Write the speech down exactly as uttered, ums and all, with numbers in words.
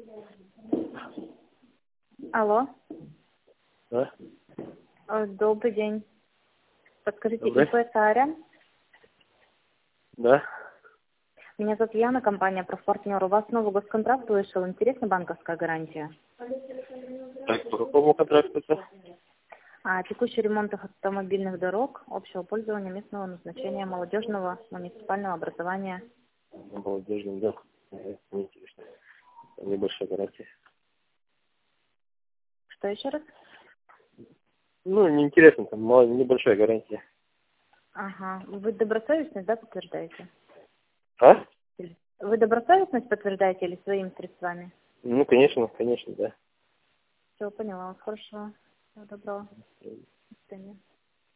Алло. Да? Э, Добрый день. Подскажите, Добрый. ИП Саарян? Да? Меня зовут Яна, компания «Профпартнер». У вас новый госконтракт вышел. Интересна банковская гарантия? Так, по какому контракту-то? А, текущий ремонт автомобильных дорог, общего пользования, местного назначения, молодежного, муниципального образования. Молодежный, да. Нет, не интересно. Там небольшая гарантия. Что еще раз? Ну, неинтересно, там мало, небольшая гарантия. Ага. Вы добросовестность, да, подтверждаете? А? Или- Вы добросовестность подтверждаете или своими средствами? Ну, конечно, конечно, да. Все, поняла. Хорошо. Всего доброго. До свидания.